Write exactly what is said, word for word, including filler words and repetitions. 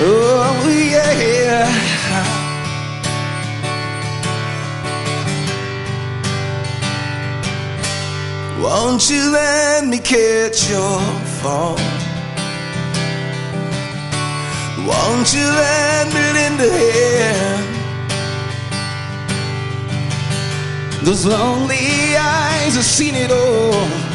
Oh yeah. Won't you let me catch your fall? Won't you let me lend a hand? Those lonely eyes have seen it all.